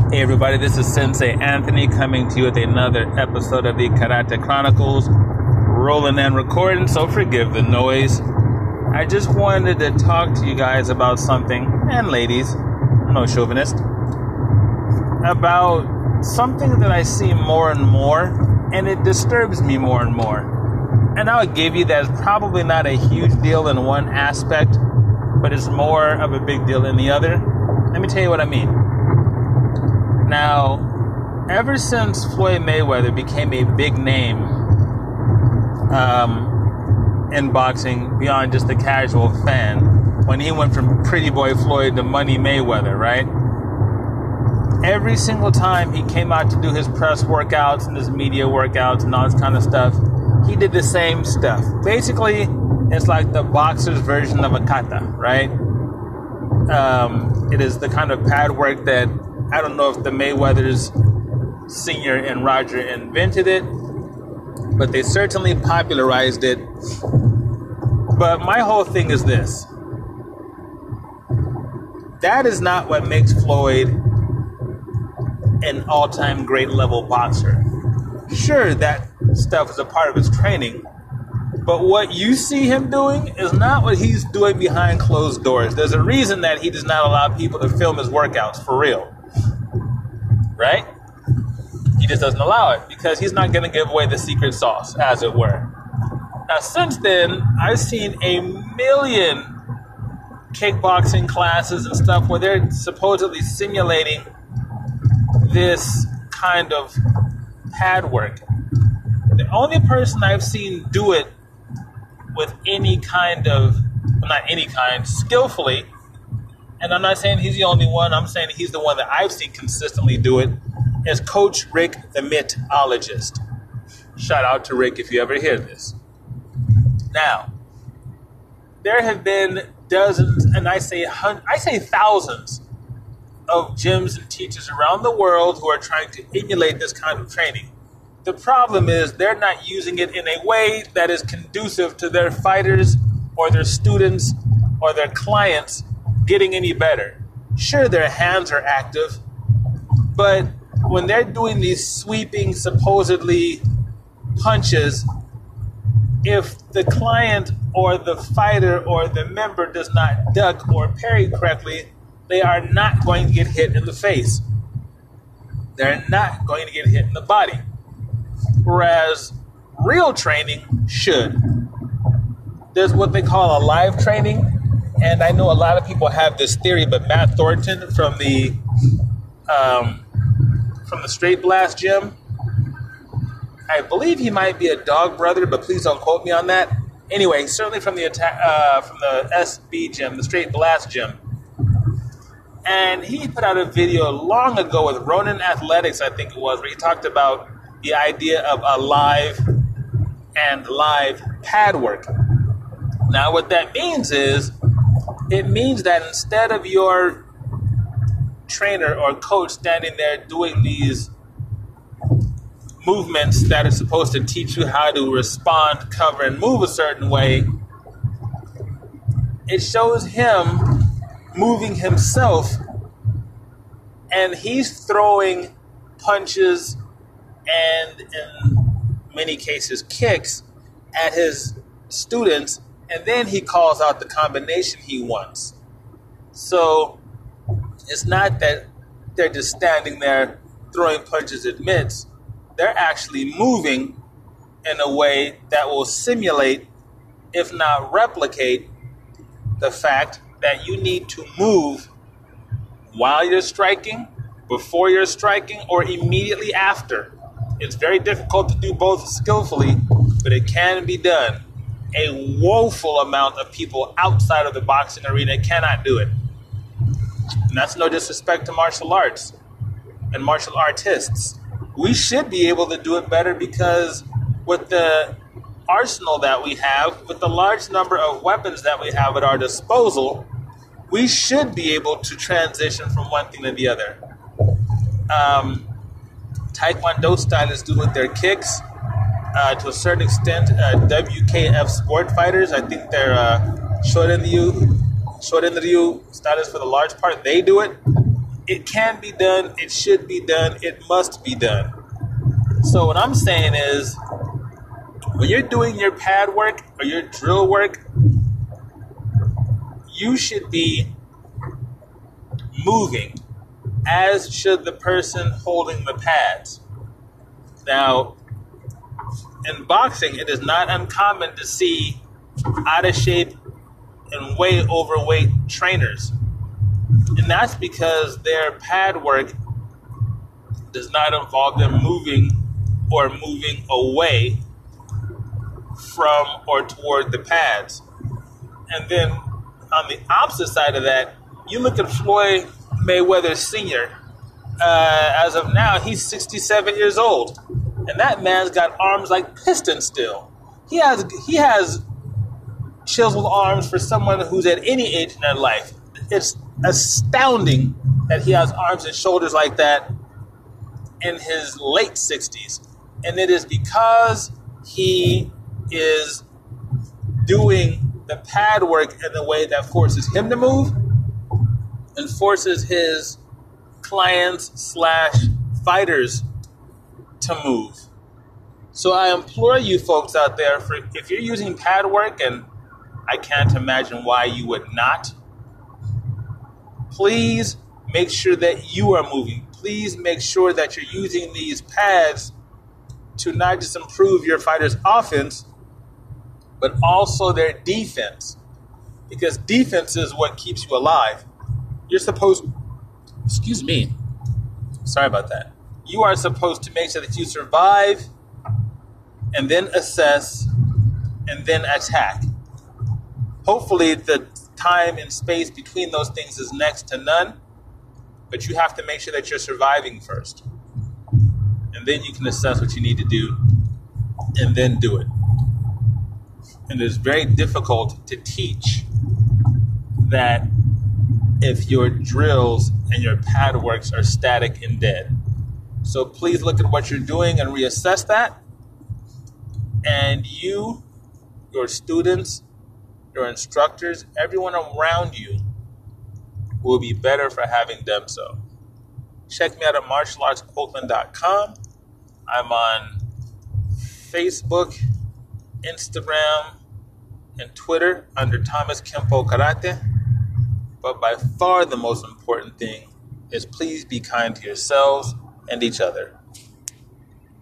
Hey everybody, this is Sensei Anthony coming to you with another episode of the Karate Chronicles. Rolling and recording, so forgive the noise. I just wanted to talk to you guys about something, and ladies, no chauvinist, about something that I see more and more, and it disturbs me more and more. And I'll give you that it's probably not a huge deal in one aspect, but it's more of a big deal in the other. Let me tell you what I mean. Now, ever since Floyd Mayweather became a big name in boxing beyond just the casual fan, when he went from Pretty Boy Floyd to Money Mayweather, right? Every single time he came out to do his press workouts and his media workouts and all this kind of stuff, he did the same stuff. Basically, it's like the boxer's version of a kata, right? It is the kind of pad work that I don't know if the Mayweathers Sr. and Roger invented it, but they certainly popularized it. But my whole thing is this. That is not what makes Floyd an all-time great level boxer. Sure, that stuff is a part of his training, but what you see him doing is not what he's doing behind closed doors. There's a reason that he does not allow people to film his workouts, for real. Right? He just doesn't allow it because he's not going to give away the secret sauce, as it were. Now, since then, I've seen a million kickboxing classes and stuff where they're supposedly simulating this kind of pad work. The only person I've seen do it with any kind of, well, not any kind, skillfully, and I'm not saying he's the only one, I'm saying he's the one that I've seen consistently do it, is Coach Rick the Mythologist. Shout out to Rick if you ever hear this. Now, there have been dozens, and I say thousands of gyms and teachers around the world who are trying to emulate this kind of training. The problem is they're not using it in a way that is conducive to their fighters or their students or their clients getting any better. Sure, their hands are active, but when they're doing these sweeping, supposedly punches, if the client or the fighter or the member does not duck or parry correctly, they are not going to get hit in the face. They're not going to get hit in the body. Whereas real training should. There's what they call a live training, and I know a lot of people have this theory, but Matt Thornton from the Straight Blast gym, I believe he might be a dog brother, but please don't quote me on that. Anyway, certainly from the SB gym, the Straight Blast gym. And he put out a video long ago with Ronin Athletics, I think it was, where he talked about the idea of a live pad work. Now, what that means is, it means that instead of your trainer or coach standing there doing these movements that are supposed to teach you how to respond, cover, and move a certain way, it shows him moving himself, and he's throwing punches and, in many cases, kicks at his students, and then he calls out the combination he wants. So it's not that they're just standing there throwing punches at mitts. They're actually moving in a way that will simulate, if not replicate, the fact that you need to move while you're striking, before you're striking, or immediately after. It's very difficult to do both skillfully, but it can be done. A woeful amount of people outside of the boxing arena cannot do it. And that's no disrespect to martial arts and martial artists. We should be able to do it better because with the arsenal that we have, with the large number of weapons that we have at our disposal, we should be able to transition from one thing to the other. Taekwondo stylists do with their kicks. To a certain extent, WKF sport fighters, I think they're Shorin Ryu stylists for the large part, they do it. It can be done. It should be done. It must be done. So what I'm saying is, when you're doing your pad work or your drill work, you should be moving, as should the person holding the pads. Now, in boxing, it is not uncommon to see out of shape and way overweight trainers. And that's because their pad work does not involve them moving or moving away from or toward the pads. And then on the opposite side of that, you look at Floyd Mayweather Sr. As of now, he's 67 years old. And that man's got arms like pistons still. He has chiseled arms for someone who's at any age in their life. It's astounding that he has arms and shoulders like that in his late 60s. And it is because he is doing the pad work in a way that forces him to move and forces his clients / fighters to move. So I implore you folks out there, if you're using pad work, and I can't imagine why you would not, please make sure that you are moving. Please make sure that you're using these pads to not just improve your fighter's offense, but also their defense. Because defense is what keeps you alive. You're supposed, sorry about that. You are supposed to make sure that you survive and then assess and then attack. Hopefully the time and space between those things is next to none, but you have to make sure that you're surviving first. And then you can assess what you need to do and then do it. And it's very difficult to teach that if your drills and your pad works are static and dead. So please look at what you're doing and reassess that. And you, your students, your instructors, everyone around you will be better for having done so. Check me out at martialartsoakland.com. I'm on Facebook, Instagram, and Twitter under Thomas Kempo Karate. But by far the most important thing is please be kind to yourselves and each other.